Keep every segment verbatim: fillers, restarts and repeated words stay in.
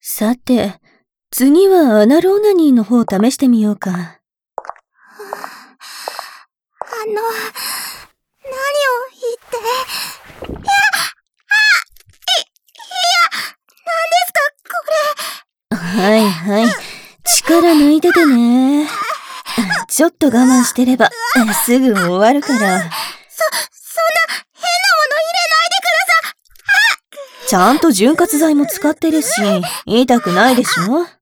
さて、次はアナルオナニーの方を試してみようか。あの、何を言って。いや、あ、い、いや、何ですか、これ。 はいはい。力抜いててね。ちょっと我慢してれば、すぐ終わるから。そ、そんな変なもの入れないでください。 ちゃんと潤滑剤も使ってるし、痛くないでしょ？でも、そんな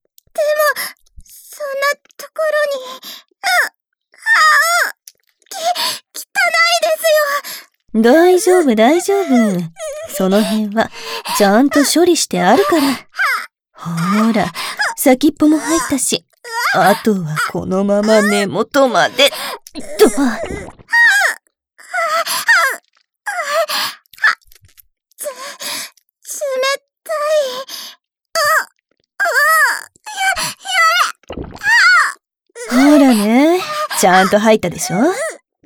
ところに、あ、あ、き、汚いですよ。 大丈夫大丈夫。その辺は、ちゃんと処理してあるから。ほら、先っぽも入ったし、あとはこのまま根元まで、と。ほらね、ちゃんと入ったでしょ？何なん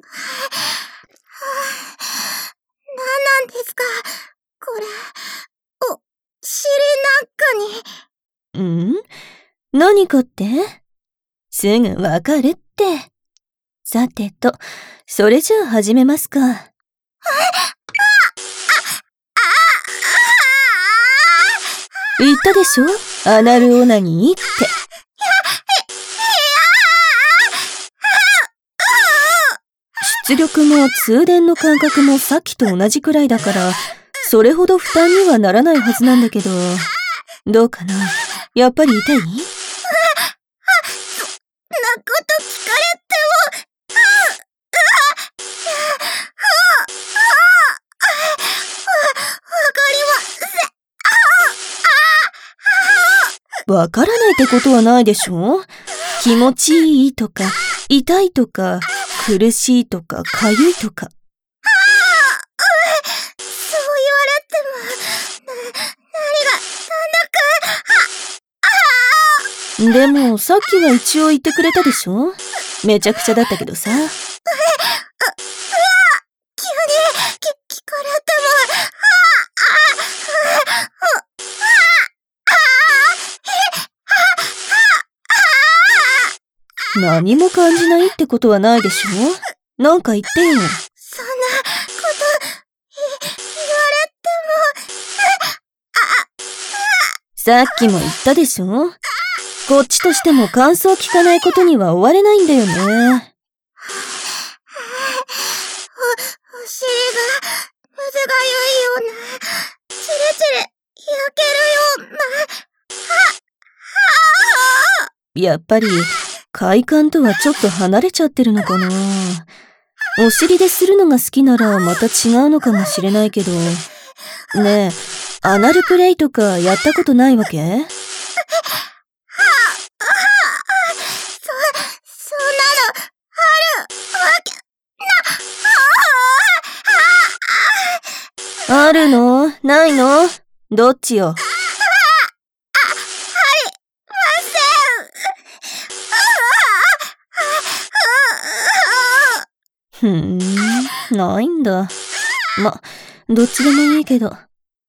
ですか、これ。お、尻なんかに。 ん？何かって？すぐわかるって。さてと、それじゃあ始めますか。言ったでしょ？アナルオナニーって。出力も通電の感覚もさっきと同じくらいだから、それほど負担にはならないはずなんだけど、どうかな？やっぱり痛い？ そんなこと聞かれても、わかりません。 わからないってことはないでしょ？気持ちいいとか、痛いとか、苦しいとか、かゆいとか。 そう言われても、な、何が、なんだか、 でも、さっきは一応言ってくれたでしょ？めちゃくちゃだったけどさ。うわ、うわ、 急に、き、聞かれても、 何も感じないってことはないでしょ？なんか言ってよ。 そんなこと、い、言われても、 さっきも言ったでしょ？こっちとしても感想聞かないことには終われないんだよね。 お、お尻が、むずがゆいような、チリチリ、焼けるような、は、はぁ。やっぱり、快感とはちょっと離れちゃってるのかな。お尻でするのが好きならまた違うのかもしれないけど。ねえ、アナルプレイとかやったことないわけ？あるの？ないの？どっちよ？ふーん、ないんだ。ま、どっちでもいいけど。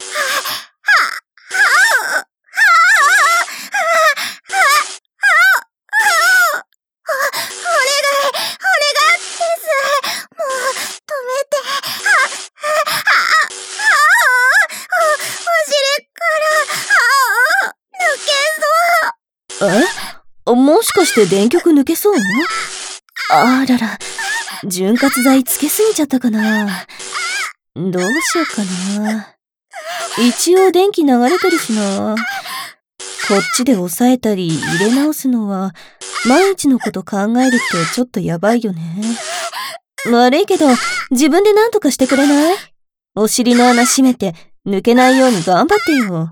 え？もしかして電極抜けそう？あらら、潤滑剤つけすぎちゃったかな。どうしようかな。一応電気流れてるしな。こっちで押さえたり入れ直すのは、毎日のこと考えるとちょっとやばいよね。悪いけど、自分で何とかしてくれない？お尻の穴閉めて、抜けないように頑張ってよ。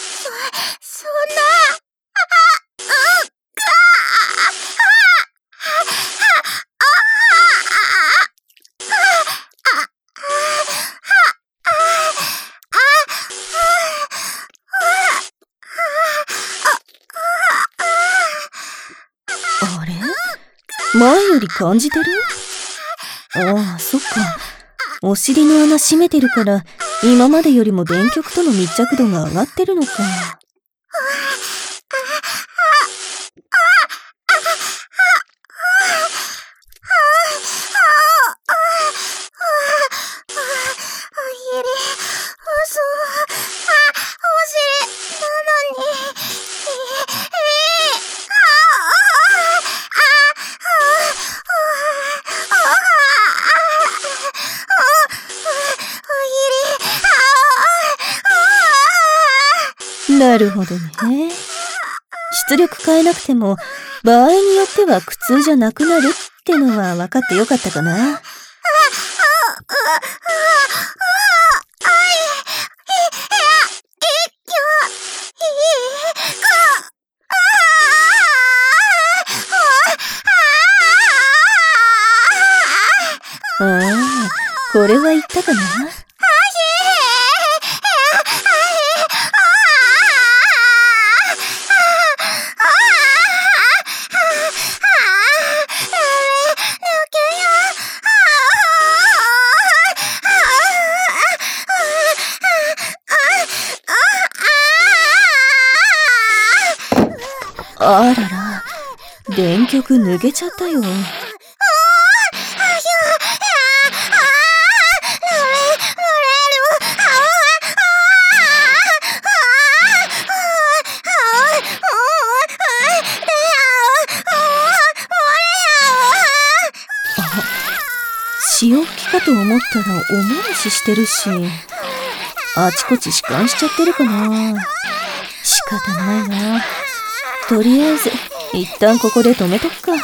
あれ？前より感じてる？ああ、そっか。お尻の穴閉めてるから、今までよりも電極との密着度が上がってるのか。 なるほどね。出力変えなくても場合によっては苦痛じゃなくなるってのは分かってよかったかな。ああ、これは言ったかな。あらら、電極抜けちゃったよ。潮吹きかと思ったらおもらししてるし、あちこち弛緩しちゃってるかな。仕方ないな。とりあえず一旦ここで止めとくか。う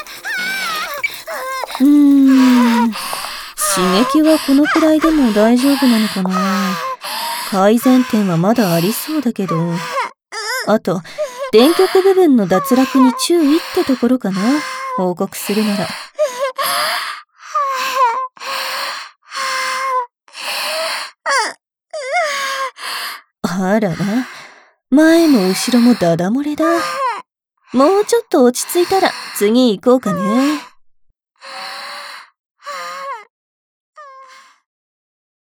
ーん、刺激はこのくらいでも大丈夫なのかな。改善点はまだありそうだけど、あと電極部分の脱落に注意ってところかな。報告するなら。あらら、前も後ろもダダ漏れだ。もうちょっと落ち着いたら次行こうかね。